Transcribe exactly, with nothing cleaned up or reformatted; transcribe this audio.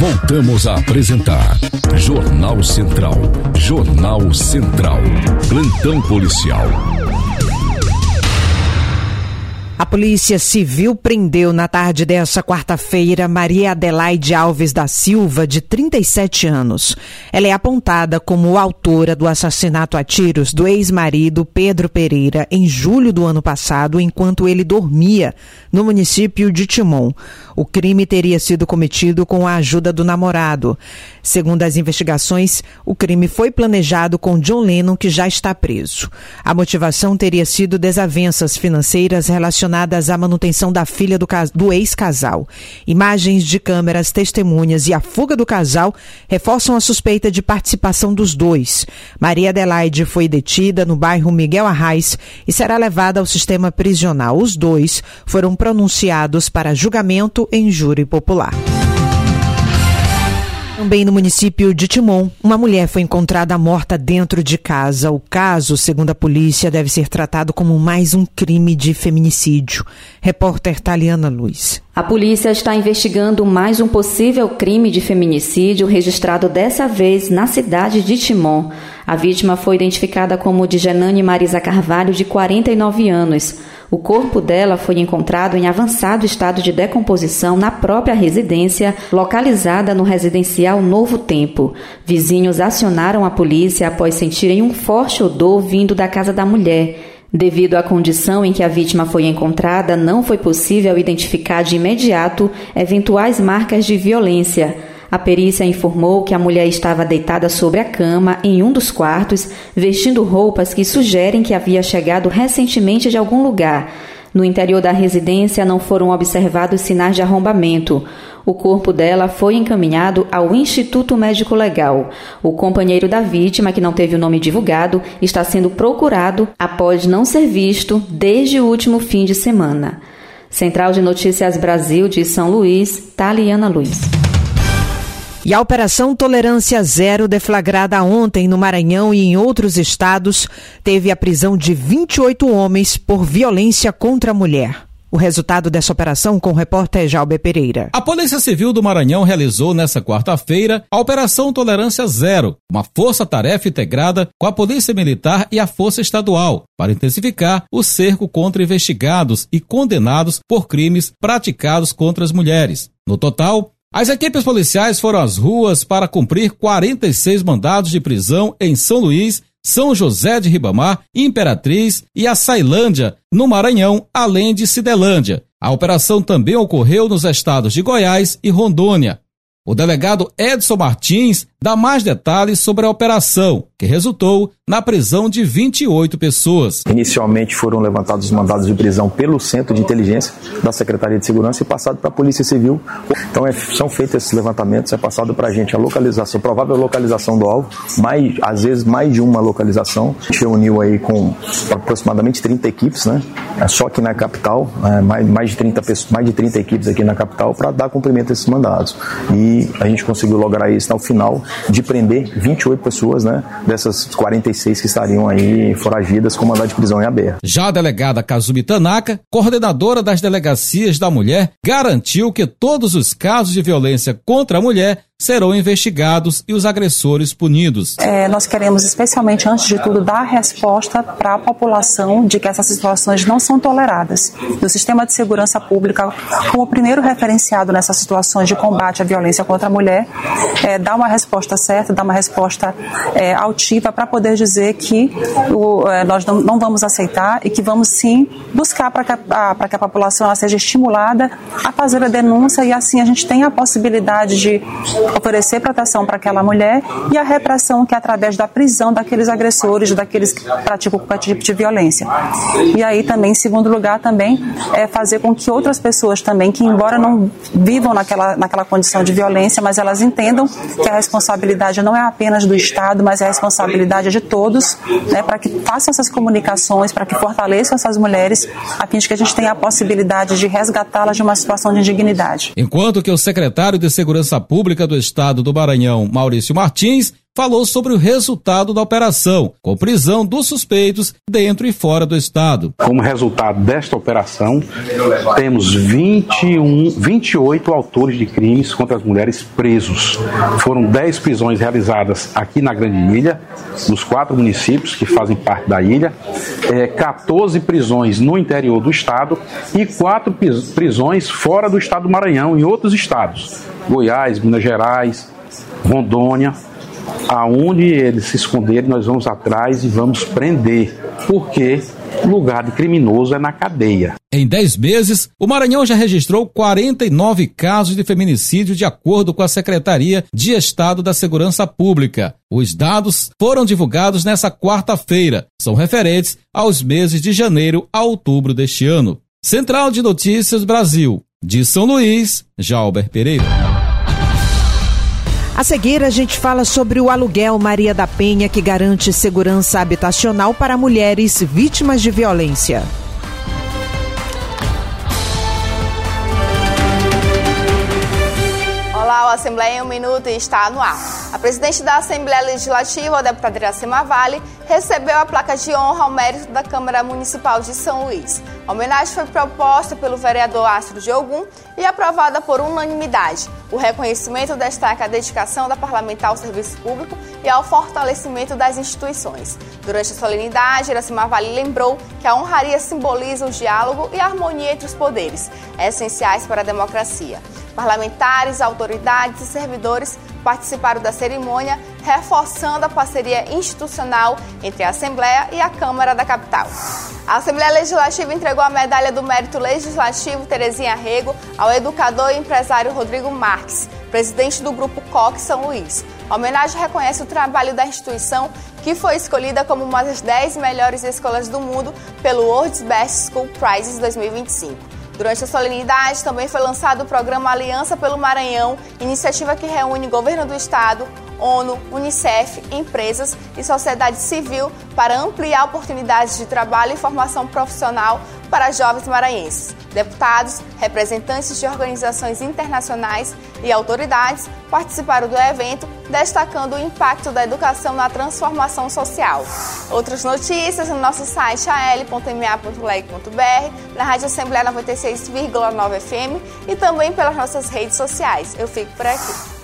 Voltamos a apresentar Jornal Central. Jornal Central. Plantão policial. A Polícia Civil prendeu na tarde desta quarta-feira Maria Adelaide Alves da Silva, de trinta e sete anos. Ela é apontada como autora do assassinato a tiros do ex-marido Pedro Pereira em julho do ano passado, enquanto ele dormia no município de Timon. O crime teria sido cometido com a ajuda do namorado. Segundo as investigações, o crime foi planejado com John Lennon, que já está preso. A motivação teria sido desavenças financeiras relacionadas à manutenção da filha do, do ex-casal. Imagens de câmeras, testemunhas e a fuga do casal reforçam a suspeita de participação dos dois. Maria Adelaide foi detida no bairro Miguel Arraes e será levada ao sistema prisional. Os dois foram pronunciados para julgamento em júri popular. Também no município de Timon, uma mulher foi encontrada morta dentro de casa. O caso, segundo a polícia, deve ser tratado como mais um crime de feminicídio. Repórter Taliana Luiz. A polícia está investigando mais um possível crime de feminicídio registrado dessa vez na cidade de Timon. A vítima foi identificada como Djanane Marisa Carvalho, de quarenta e nove anos. O corpo dela foi encontrado em avançado estado de decomposição na própria residência, localizada no residencial Novo Tempo. Vizinhos acionaram a polícia após sentirem um forte odor vindo da casa da mulher. Devido à condição em que a vítima foi encontrada, não foi possível identificar de imediato eventuais marcas de violência. A perícia informou que a mulher estava deitada sobre a cama em um dos quartos, vestindo roupas que sugerem que havia chegado recentemente de algum lugar. No interior da residência não foram observados sinais de arrombamento. O corpo dela foi encaminhado ao Instituto Médico Legal. O companheiro da vítima, que não teve o nome divulgado, está sendo procurado após não ser visto desde o último fim de semana. Central de Notícias Brasil de São Luís, Taliana Luiz. E a Operação Tolerância Zero, deflagrada ontem no Maranhão e em outros estados, teve a prisão de vinte e oito homens por violência contra a mulher. O resultado dessa operação com o repórter Jalber Pereira. A Polícia Civil do Maranhão realizou nesta quarta-feira a Operação Tolerância Zero, uma força-tarefa integrada com a Polícia Militar e a Força Estadual, para intensificar o cerco contra investigados e condenados por crimes praticados contra as mulheres. No total, as equipes policiais foram às ruas para cumprir quarenta e seis mandados de prisão em São Luís, São José de Ribamar, Imperatriz e Açailândia, no Maranhão, além de Cidelândia. A operação também ocorreu nos estados de Goiás e Rondônia. O delegado Edson Martins dá mais detalhes sobre a operação, que resultou na prisão de vinte e oito pessoas. Inicialmente foram levantados os mandados de prisão pelo Centro de Inteligência da Secretaria de Segurança e passado para a Polícia Civil. Então é, são feitos esses levantamentos, é passado para a gente a localização, provável localização do alvo, mais, às vezes mais de uma localização. A gente reuniu aí com aproximadamente trinta equipes, né? Só aqui na capital, é, mais, mais, de trinta, mais de trinta equipes aqui na capital para dar cumprimento a esses mandados. E a gente conseguiu lograr isso ao final de prender vinte e oito pessoas, né? Dessas quarenta e seis que estariam aí foragidas com mandado de prisão em aberto. Já a delegada Kazumi Tanaka, coordenadora das delegacias da mulher, garantiu que todos os casos de violência contra a mulher serão investigados e os agressores punidos. É, nós queremos, especialmente, antes de tudo, dar resposta para a população de que essas situações não são toleradas. E o Sistema de Segurança Pública, como primeiro referenciado nessas situações de combate à violência contra a mulher, é, dá uma resposta certa, dá uma resposta é, altiva para poder dizer que o, é, nós não, não vamos aceitar e que vamos sim buscar para que, a, que a população ela seja estimulada a fazer a denúncia e assim a gente tem a possibilidade de oferecer proteção para aquela mulher e a repressão que é através da prisão daqueles agressores, daqueles que praticam qualquer tipo de violência. E aí também, em segundo lugar, também é fazer com que outras pessoas também, que embora não vivam naquela, naquela condição de violência, mas elas entendam que a responsabilidade não é apenas do Estado, mas é a responsabilidade de todos, né, para que façam essas comunicações, para que fortaleçam essas mulheres, a fim de que a gente tenha a possibilidade de resgatá-las de uma situação de indignidade. Enquanto que o secretário de Segurança Pública do Estado do Maranhão, Maurício Martins, falou sobre o resultado da operação, com prisão dos suspeitos dentro e fora do estado. Como resultado desta operação, temos vinte e um, vinte e oito autores de crimes contra as mulheres presos. Foram dez prisões realizadas aqui na Grande Ilha, nos quatro municípios que fazem parte da ilha, é, quatorze prisões no interior do estado e quatro prisões fora do estado do Maranhão, em outros estados, Goiás, Minas Gerais, Rondônia. Aonde eles se esconderem, nós vamos atrás e vamos prender, porque o lugar de criminoso é na cadeia. Em dez meses, o Maranhão já registrou quarenta e nove casos de feminicídio, de acordo com a Secretaria de Estado da Segurança Pública. Os dados foram divulgados nesta quarta-feira. São referentes aos meses de janeiro a outubro deste ano. Central de Notícias Brasil. De São Luís, Jalber Pereira. A seguir, a gente fala sobre o aluguel Maria da Penha, que garante segurança habitacional para mulheres vítimas de violência. Olá, o Assembleia em um Minuto está no ar. A presidente da Assembleia Legislativa, a deputada Iracema Vale, recebeu a placa de honra ao mérito da Câmara Municipal de São Luís. A homenagem foi proposta pelo vereador Astro de Ogum e aprovada por unanimidade. O reconhecimento destaca a dedicação da parlamentar ao serviço público e ao fortalecimento das instituições. Durante a solenidade, Iracema Vale lembrou que a honraria simboliza o diálogo e a harmonia entre os poderes, essenciais para a democracia. Parlamentares, autoridades e servidores participaram da cerimônia, reforçando a parceria institucional entre a Assembleia e a Câmara da capital. A Assembleia Legislativa entregou a medalha do Mérito Legislativo Terezinha Rego ao educador e empresário Rodrigo Marques, presidente do Grupo Coque São Luís. A homenagem reconhece o trabalho da instituição, que foi escolhida como uma das dez melhores escolas do mundo pelo World's Best School Prizes dois mil e vinte e cinco. Durante a solenidade, também foi lançado o programa Aliança pelo Maranhão, iniciativa que reúne governo do estado, ONU, Unicef, empresas e sociedade civil para ampliar oportunidades de trabalho e formação profissional para jovens maranhenses. Deputados, representantes de organizações internacionais e autoridades participaram do evento, destacando o impacto da educação na transformação social. Outras notícias no nosso site a l ponto m a ponto leg ponto b r, na Rádio Assembleia noventa e seis vírgula nove F M e também pelas nossas redes sociais. Eu fico por aqui.